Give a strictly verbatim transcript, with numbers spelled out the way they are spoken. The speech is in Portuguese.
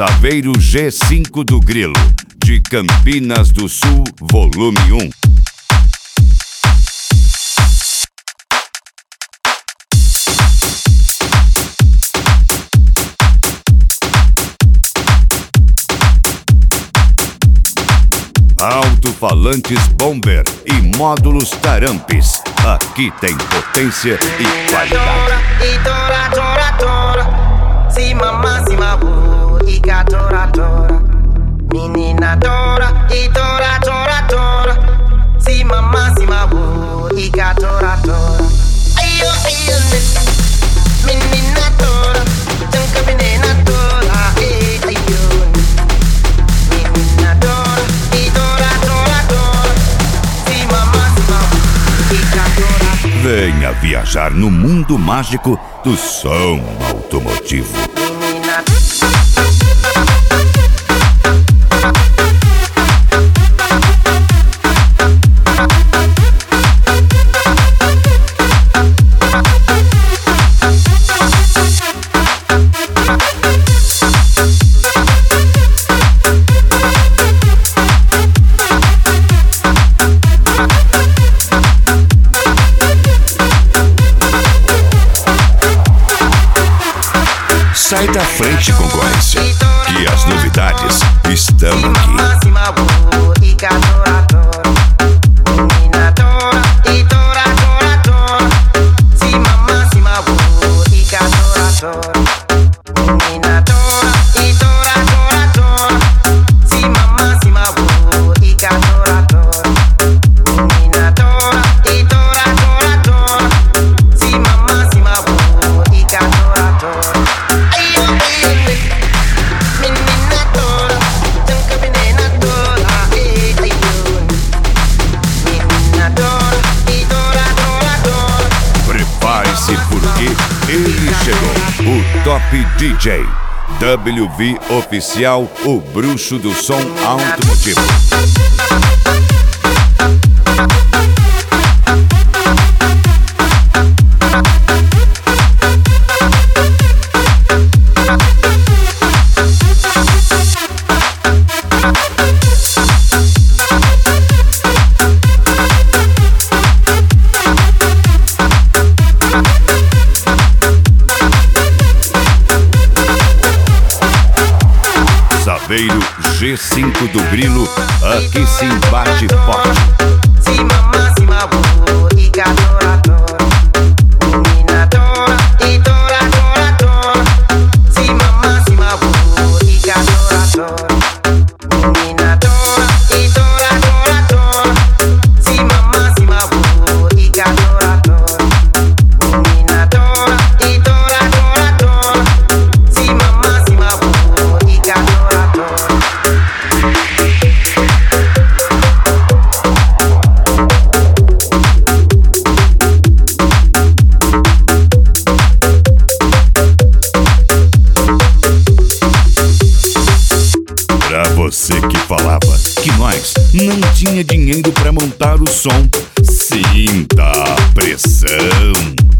Saveiro G cinco do Grilo, de Campinas do Sul, volume um. Alto-falantes Bomber e módulos Tarampes. Aqui tem potência e qualidade. E tora, tora, tora. Si mamá, si mabu, e ka tora, tora. Menina tora, e tora, tora, tora. Si mamá, si mabu, e ka tora, tora. Ayo, ayo, menina tora, jangan menina tora, eh, ayo. Menina tora, e tora, tora, tora. Si mamá, si mabu, e ka tora, tora. Venha viajar no mundo mágico do som automotivo. Sai da frente, concorrência, que as novidades estão aqui. Ele chegou, o Top D J, W V Oficial, o bruxo do som automotivo. Saveiro G cinco do Grilo, aqui se bate forte. Si mamá, si mabu, e ka tora, tora. Menina tora, e tora, tora, tora. Si mamá, si mabu, e ka tora, tora. Menina tora, e tora, tora, tora. Si mamá, si mabu, e ka tora, tora. Menina tora, e tora, tora, tora. Si mamá, si mabu, e ka tora, tora. Pra você que falava que nós não tinha dinheiro pra montar o som, sinta a pressão.